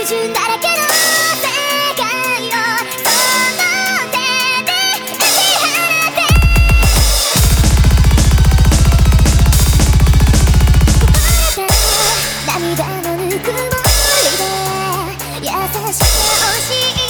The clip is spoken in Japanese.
準だらけの世界をその手で打ち払ってこぼれた涙のぬくもりで優しく教え